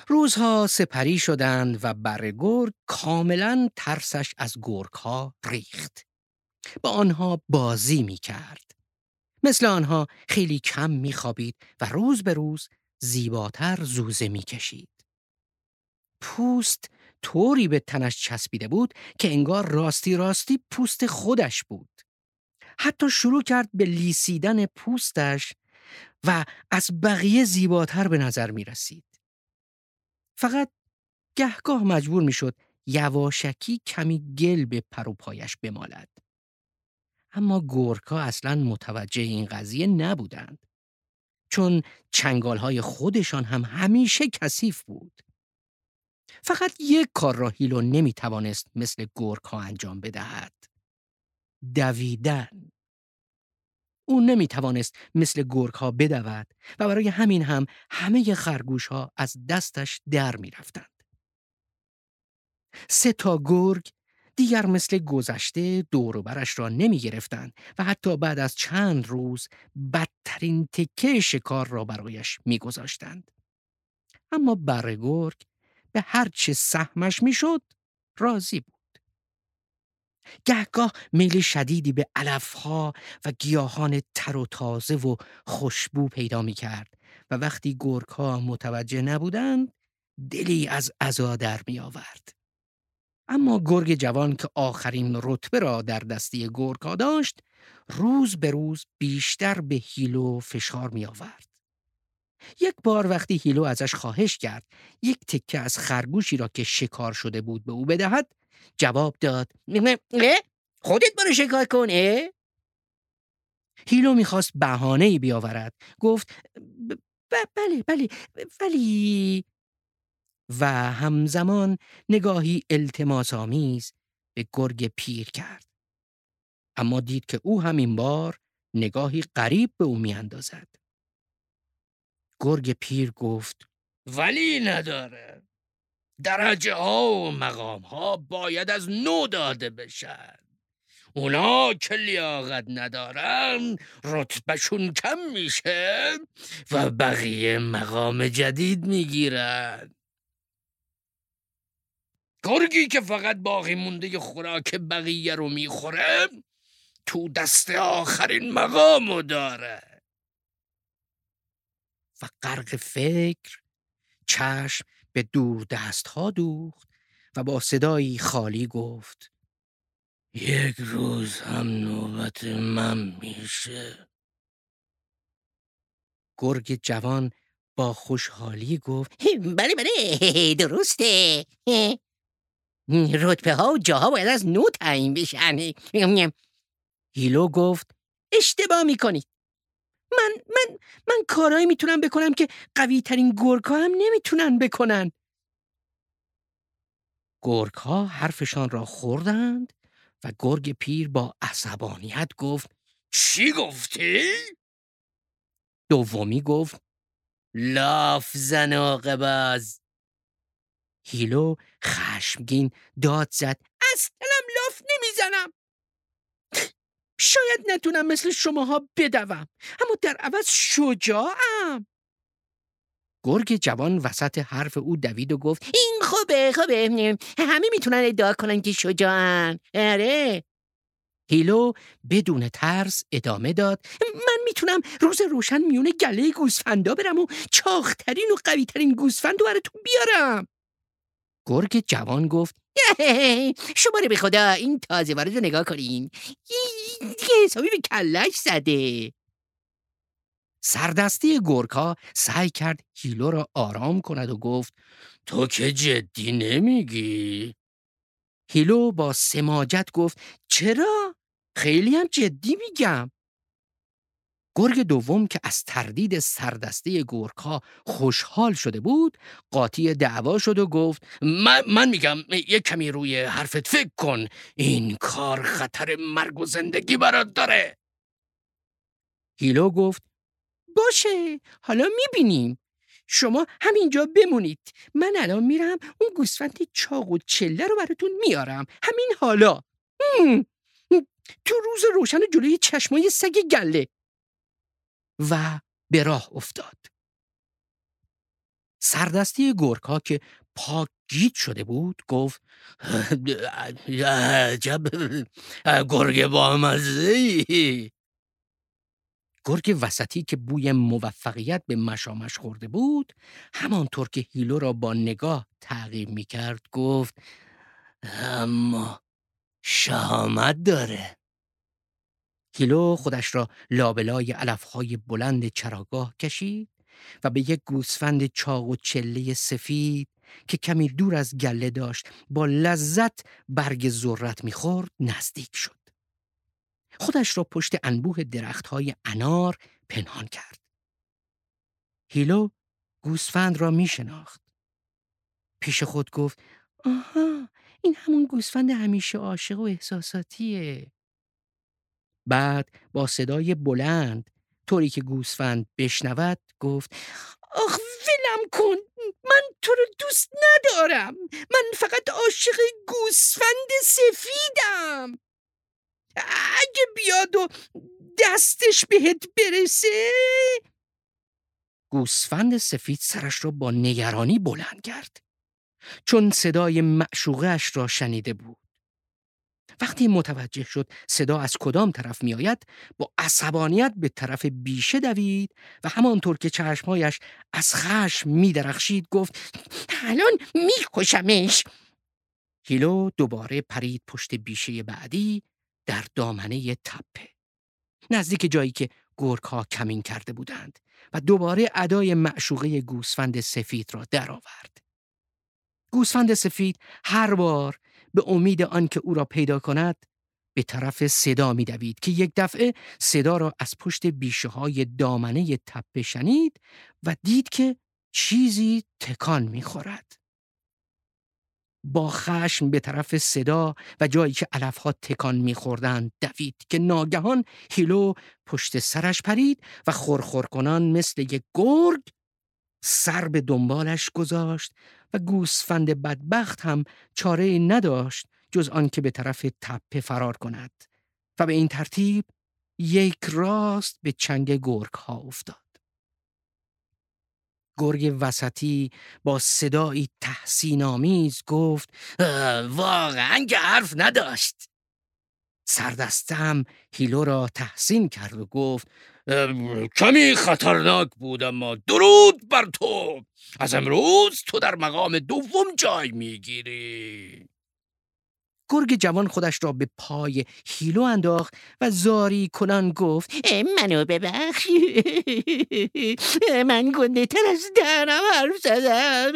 روزها سپری شدند و بره گرگ کاملا ترسش از گرگ‌ها ریخت. با آنها بازی می کرد. مثل آنها خیلی کم می خوابید و روز به روز زیباتر زوزه می کشید. پوست طوری به تنش چسبیده بود که انگار راستی راستی پوست خودش بود. حتی شروع کرد به لیسیدن پوستش و از بقیه زیباتر به نظر می رسید. فقط گهگاه مجبور می شد یواشکی کمی گل به پر و پایش بمالد. اما گورکا اصلاً متوجه این قضیه نبودند. چون چنگالهای خودشان هم همیشه کثیف بود. فقط یک کار را هیلو نمی توانست مثل گورکا انجام بدهد. دویدن. او نمی توانست مثل گورکا بدود و برای همین هم همه خرگوش‌ها از دستش در می رفتند. 3 گرگ دیگر مثل گذشته دور و برش را نمی گرفتند و حتی بعد از چند روز بدترین تکه شکار را برایش می گذاشتند. اما بره گرگ به هر چه سهمش می شد راضی بود. گهگاه میل شدیدی به علفها و گیاهان تر و تازه و خوشبو پیدا می کرد و وقتی گرگ‌ها متوجه نبودند دلی از عزا در می آورد. اما گرگ جوان که آخرین رتبه را در دسته گرگ‌ها داشت روز به روز بیشتر به هیلو فشار می آورد. یک بار وقتی هیلو ازش خواهش کرد یک تکه از خرگوشی را که شکار شده بود به او بدهد جواب داد خودت برو شکار کن. هیلو میخواست بهانه‌ای بیاورد. گفت بله ولی و همزمان نگاهی التماس‌آمیز به گرگ پیر کرد. اما دید که او همین بار نگاهی غریب به او میاندازد. گرگ پیر گفت ولی نداره. درجه ها و مقام ها باید از نو داده بشن. اونا که لیاقت ندارن رتبهشون کم میشه و بقیه مقام جدید میگیرن. گرگی که فقط باقی مونده خوراک بقیه رو میخوره تو دست آخرین مقامو داره. و غرق فکر چشم به دور دستها دوخت و با صدایی خالی گفت یک روز هم نوبت من میشه. گرگ جوان با خوشحالی گفت بله درسته. رتبه ها و جاها باید از نو تعیین بشن. هیلو گفت اشتباه میکنید. من کارایی میتونم بکنم که قوی ترین گرگ‌ها هم نمیتونن بکنن. گرگ‌ها حرفشان را خوردند و گرگ پیر با عصبانیت گفت چی گفتی؟ دومی گفت لاف زن عاقباز. هیلو خشمگین داد زد اصلاً لاف نمیزنم. شاید نتونم مثل شماها بدوم اما در عوض شجاعم. گرگ جوان وسط حرف او دوید و گفت این خوبه همه میتونن ادعا کنن که شجاعن. آره. هیلو بدون ترس ادامه داد من میتونم روز روشن میونه گله گوسفندا برم و چاقترین و قویترین گوسفند رو براتون بیارم. گرگ جوان گفت شماره به خدا این تازه وارد رو نگاه کنین. دیگه حسابی به کلش زده. سردستی گرگ‌ها سعی کرد هیلو را آرام کند و گفت تو که جدی نمیگی؟ هیلو با سماجت گفت چرا؟ خیلی هم جدی میگم. گرگ دوم که از تردید سردستی گرگ‌ها خوشحال شده بود قاطی دعوا شد و گفت من میگم یک کمی روی حرفت فکر کن. این کار خطر مرگ و زندگی برات داره. هیلو گفت باشه حالا میبینیم. شما همینجا بمونید. من الان میرم اون گوسفند چاق و چله رو براتون میارم. همین حالا. تو روز روشن جلوی چشمای سگ گله. و به راه افتاد. سردستی گرگ‌ها که پاک گیج شده بود گفت عجب گرگ بامزه‌ای. گرگ وسطی که بوی موفقیت به مشامش خورده بود همانطور که هیلو را با نگاه تعقیب می‌کرد گفت اما شهامت داره. هیلو خودش را لابلای علف‌های بلند چراگاه کشید و به یک گوسفند چاق و چله سفید که کمی دور از گله داشت با لذت برگ ذرت می‌خورد نزدیک شد. خودش را پشت انبوه درخت‌های انار پنهان کرد. هیلو گوسفند را می‌شناخت. پیش خود گفت آها، این همون گوسفند همیشه عاشق و احساساتیه. بعد با صدای بلند طوری که گوسفند بشنود گفت آخ ولم کن، من تو رو دوست ندارم، من فقط عاشق گوسفند سفیدم. اگه بیاد و دستش بهت برسه. گوسفند سفید سرش را با نگرانی بلند کرد چون صدای معشوقه‌اش را شنیده بود. وقتی متوجه شد صدا از کدام طرف می آید با عصبانیت به طرف بیشه دوید و همانطور که چشمهایش از خشم می درخشید گفت الان می کشمش. هیلو دوباره پرید پشت بیشه بعدی در دامنه تپه نزدیک جایی که گرگ‌ها کمین کرده بودند و دوباره ادای معشوقه گوسفند سفید را درآورد. گوسفند سفید هر بار به امید آنکه او را پیدا کند به طرف صدا می دوید که یک دفعه صدا را از پشت بیشه های دامنه تپه شنید و دید که چیزی تکان می خورد. با خشم به طرف صدا و جایی که علفها تکان می خوردند دوید که ناگهان هیلو پشت سرش پرید و خورخور کنان مثل یک گرگ سر به دنبالش گذاشت و گوسفند بدبخت هم چاره نداشت جز آن که به طرف تپه فرار کند و به این ترتیب یک راست به چنگ گرگ‌ها افتاد. گرگ وسطی با صدایی تحسین‌آمیز گفت واقعاً که حرف نداشت. سردستم هیلو را تحسین کرد و گفت کمی خطرناک بود اما درود بر تو. از امروز تو در مقام دوم جای میگیری. گرگ جوان خودش را به پای هیلو انداخت و زاری کنان گفت منو ببخش، من گنده تر از دهنم حرف زدم.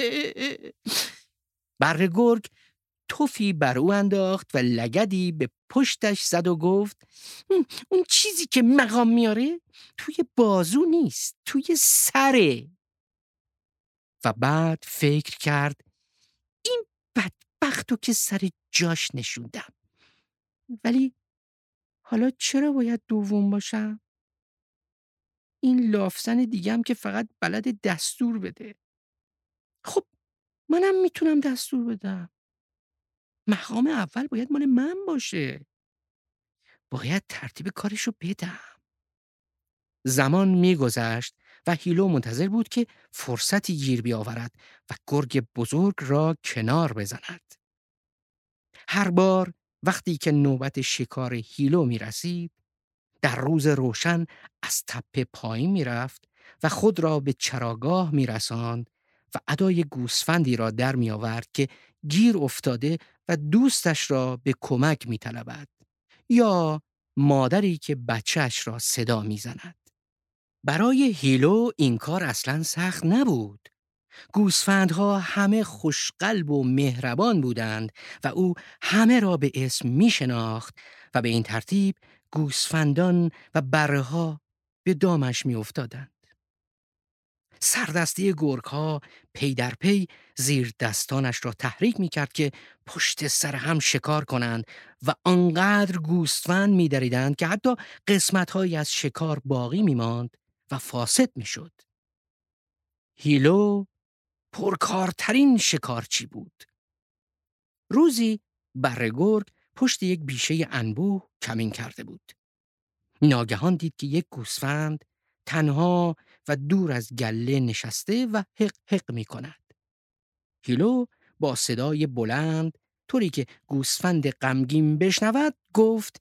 بره گرگ توفی بر او انداخت و لگدی به پشتش زد و گفت اون چیزی که مقام میاره توی بازو نیست، توی سره. و بعد فکر کرد این بدبختو که سر جاش نشوندم، ولی حالا چرا باید دوم باشم؟ این لافزن دیگم که فقط بلد دستور بده. خب منم میتونم دستور بدم. مقام اول باید مال من باشه. باید ترتیب کارشو بدم. زمان میگذشت و هیلو منتظر بود که فرصتی گیر بیاورد و گرگ بزرگ را کنار بزند. هر بار وقتی که نوبت شکار هیلو می رسید، در روز روشن از تپه پایین می رفت و خود را به چراگاه می رساند و ادای گوسفندی را در می آورد که گیر افتاده و دوستش را به کمک می طلبد یا مادری که بچهش را صدا می زند. برای هیلو این کار اصلاً سخت نبود. گوسفندها همه خوشقلب و مهربان بودند و او همه را به اسم می شناخت و به این ترتیب گوسفندان و بره‌ها به دامش می افتادند. سردستی گرگ‌ها پی در پی زیر دستانش را تحریک می کرد که پشت سر هم شکار کنند و آنقدر گوسفند می دریدند که حتی قسمت‌هایی از شکار باقی می ماند و فاسد می شد. هیلو پرکارترین شکارچی بود. روزی بره گرگ پشت یک بیشه انبوه کمین کرده بود. ناگهان دید که یک گوسفند تنها و دور از گله نشسته و حق حق می کند. هیلو با صدای بلند طوری که گوسفند غمگین بشنود گفت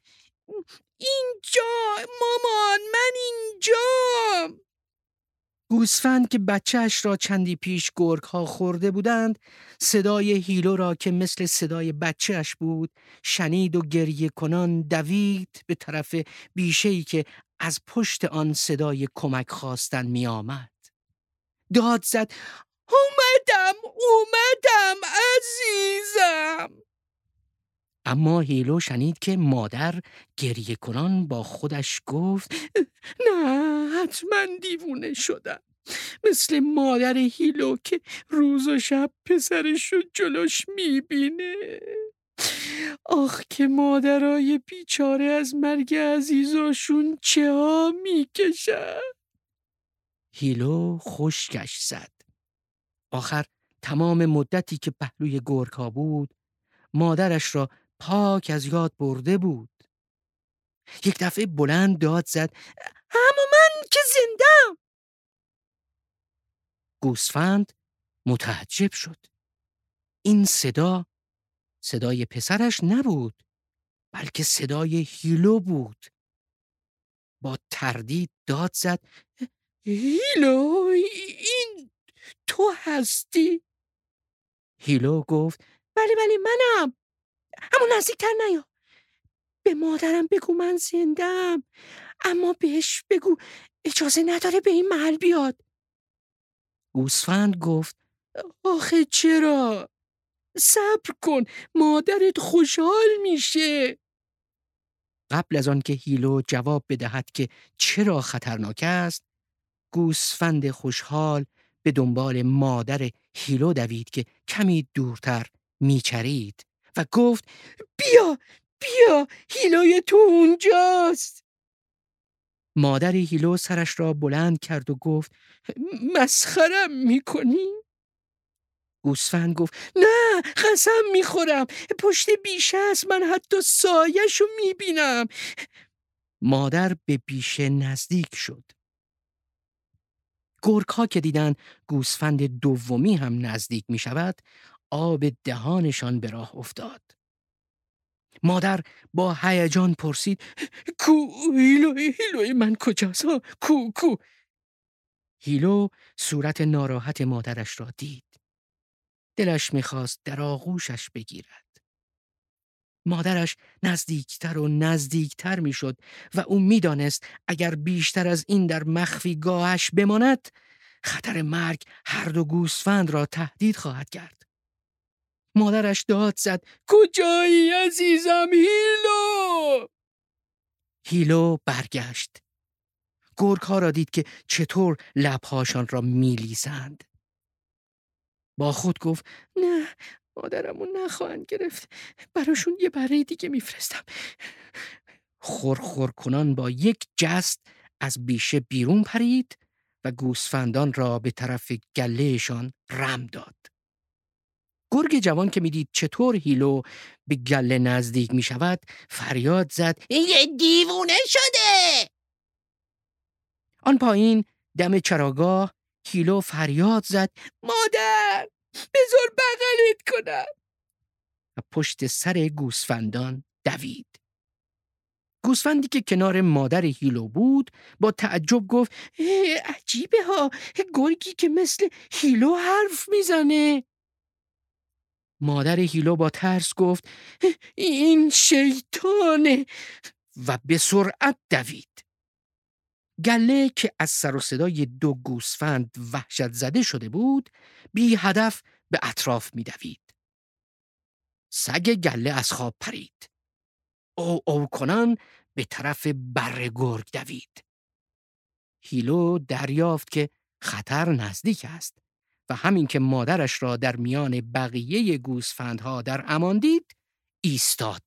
اینجا مامان، من اینجام. گوسفند که بچه‌اش را چندی پیش گرگ‌ها خورده بودند صدای هیلو را که مثل صدای بچه‌اش بود شنید و گریه کنان دوید به طرف بیشه‌ای که از پشت آن صدای کمک خواستن می آمد. داد زد اومدم عزیزم. اما هیلو شنید که مادر گریه کنان با خودش گفت نه، حتما دیوونه شدم، مثل مادر هیلو که روز و شب پسرش رو جلوش میبینه. آخ که مادرای بیچاره از مرگ عزیزاشون چه ها میکشن. هیلو خشکش زد. آخر تمام مدتی که پهلوی گرگ‌ها بود مادرش را پاک از یاد برده بود. یک دفعه بلند داد زد اما من که زندم. گوسفند متعجب شد. این صدای پسرش نبود، بلکه صدای هیلو بود. با تردید داد زد هیلو، این تو هستی؟ هیلو گفت بله منم. اما نزدیکتر نیا. به مادرم بگو من زندم، اما بهش بگو اجازه نداره به این محل بیاد. گوسفند گفت آخه چرا؟ صبر کن، مادرت خوشحال میشه. قبل از آن که هیلو جواب بدهد که چرا خطرناک است، گوسفند خوشحال به دنبال مادر هیلو دوید که کمی دورتر میچرید و گفت بیا هیلوی تو اونجاست. مادر هیلو سرش را بلند کرد و گفت مسخرم میکنی؟ گوسفند گفت نه، قسم میخورم، پشت بیشه است، من حتی سایه‌شو میبینم. مادر به بیشه نزدیک شد. گرگ‌ها که دیدن گوسفند دومی هم نزدیک می شود آب دهانشان به راه افتاد. مادر با هیجان پرسید کو هیلوی من کجاست؟ کو؟ هیلو صورت ناراحت مادرش را دید. دلش می‌خواست در آغوشش بگیرد. مادرش نزدیکتر و نزدیکتر میشد و او میدانست اگر بیشتر از این در مخفیگاهش بماند خطر مرگ هر دو گوسفند را تهدید خواهد کرد. مادرش داد زد کجایی عزیزم هیلو؟ هیلو برگشت. گرگ‌ها را دید که چطور لبهاشان را میلیسند. با خود گفت نه، مادرمو نخواهند گرفت، براشون یه بره دیگه میفرستم. خورخور کنان با یک جست از بیشه بیرون پرید و گوسفندان را به طرف گلهشان رم داد. گرگ جوان که میدید چطور هیلو به گله نزدیک می شود فریاد زد این یه دیوونه شده. آن پایین دم چراگاه هیلو فریاد زد مادر، بذار بغلت کنم. و پشت سر گوسفندان دوید. گوسفندی که کنار مادر هیلو بود با تعجب گفت عجیبه ها، گرگی که مثل هیلو حرف میزنه. مادر هیلو با ترس گفت این شیطانه و به سرعت دوید. گله که از سر و صدای دو گوسفند وحشت زده شده بود بی هدف به اطراف می دوید. سگ گله از خواب پرید. او کنان به طرف بره گرگ دوید. هیلو دریافت که خطر نزدیک است و همین که مادرش را در میان بقیه گوسفندها در امان دید ایستاد.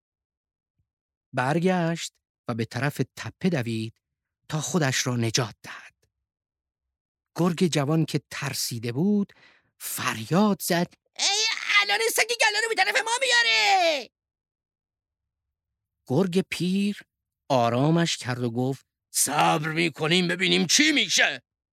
برگشت و به طرف تپه دوید تا خودش را نجات دهد. گرگ جوان که ترسیده بود فریاد زد الان سگ گله رو به طرف ما میاره. گرگ پیر آرامش کرد و گفت صبر میکنیم ببینیم چی میشه.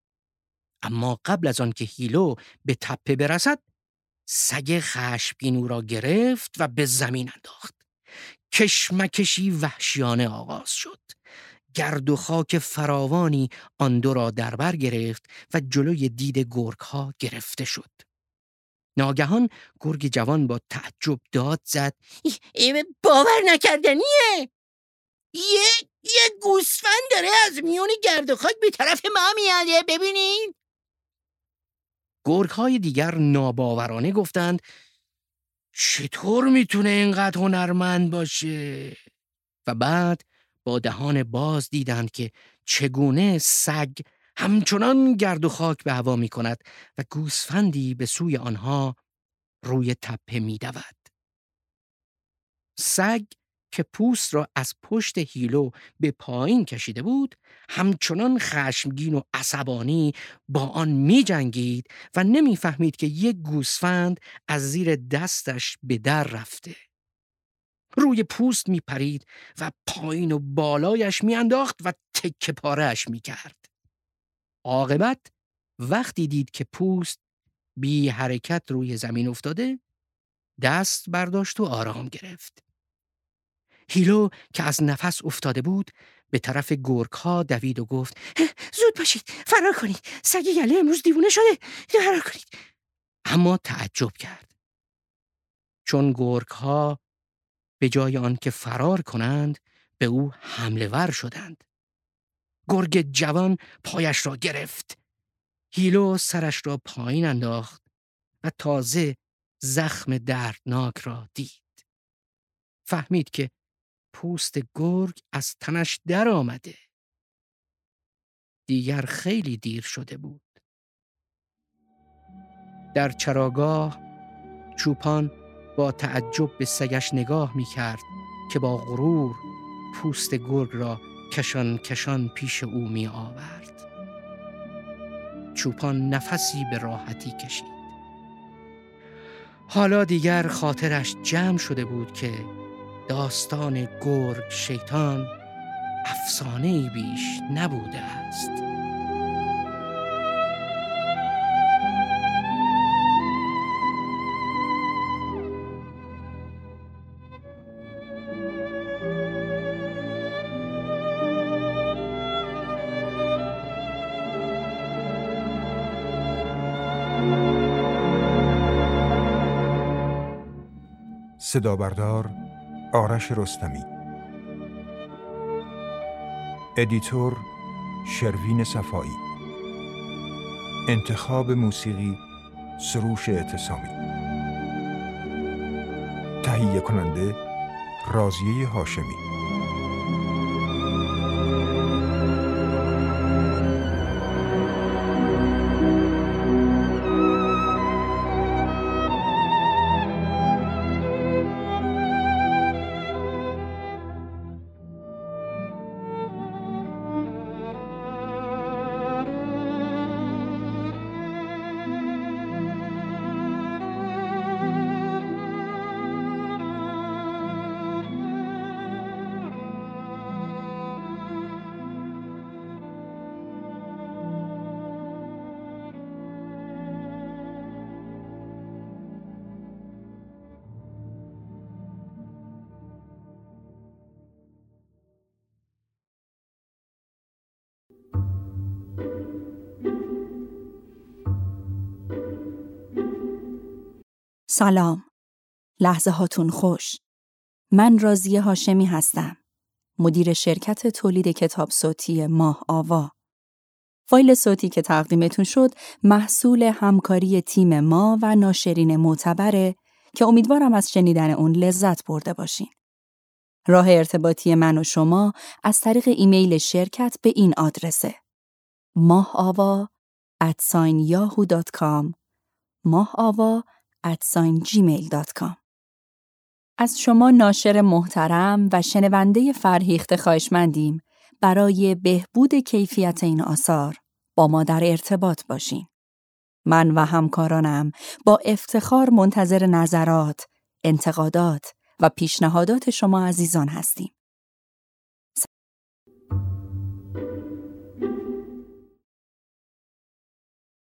اما قبل از آن که هیلو به تپه برسد، سگ خشمگین او را گرفت و به زمین انداخت. کشمکشی وحشیانه آغاز شد. گرد و خاک فراوانی آن دو را در بر گرفت و جلوی دید گرگ‌ها گرفته شد. ناگهان گرگ جوان با تعجب داد زد: باور نکردنیه! یه گوسفند داره از میون گرد و خاک به طرف ما میاده، ببینین. گرگ‌های دیگر ناباورانه گفتند: چطور میتونه اینقدر هنرمند باشه؟ و بعد با دهان باز دیدند که چگونه سگ همچنان گرد و خاک به هوا می کند و گوسفندی به سوی آنها روی تپه می دود. سگ که پوست را از پشت هیلو به پایین کشیده بود، همچنان خشمگین و عصبانی با آن می جنگید و نمی فهمید که یک گوسفند از زیر دستش به در رفته. روی پوست می پرید و پایین و بالایش می انداخت و تکه پاره‌اش می کرد. عاقبت وقتی دید که پوست بی حرکت روی زمین افتاده، دست برداشت و آرام گرفت. هیلو که از نفس افتاده بود به طرف گرگ‌ها دوید و گفت: زود باشید، فرار کنید، سگ یله امروز دیوونه شده، فرار کنید. اما تعجب کرد، چون گرگ‌ها به جای آن که فرار کنند به او حمله ور شدند. گرگ جوان پایش را گرفت. هیلو سرش را پایین انداخت و تازه زخم دردناک را دید. فهمید که پوست گرگ از تنش در آمده. دیگر خیلی دیر شده بود. در چراگاه چوپان با تعجب به سگش نگاه می کرد که با غرور پوست گرگ را کشان کشان پیش او می آورد. چوپان نفسی به راحتی کشید. حالا دیگر خاطرش جمع شده بود که داستان گرگ شیطان افسانه‌ای بیش نبوده است. صدابردار آرش رستمی، ادیتور شروین صفایی، انتخاب موسیقی سروش اعتصامی، تهیه کننده راضیه هاشمی. سلام، لحظه هاتون خوش. من راضیه هاشمی هستم، مدیر شرکت تولید کتاب صوتی ماه آوا. فایل صوتی که تقدیمتون شد محصول همکاری تیم ما و ناشرین معتبره که امیدوارم از شنیدن اون لذت برده باشین. راه ارتباطی من و شما از طریق ایمیل شرکت به این آدرسه: mahaava@yahoo.com mahaava@gmail.com. از شما ناشر محترم و شنونده فرهیخته خواهشمندیم برای بهبود کیفیت این آثار با ما در ارتباط باشین. من و همکارانم با افتخار منتظر نظرات، انتقادات و پیشنهادات شما عزیزان هستیم.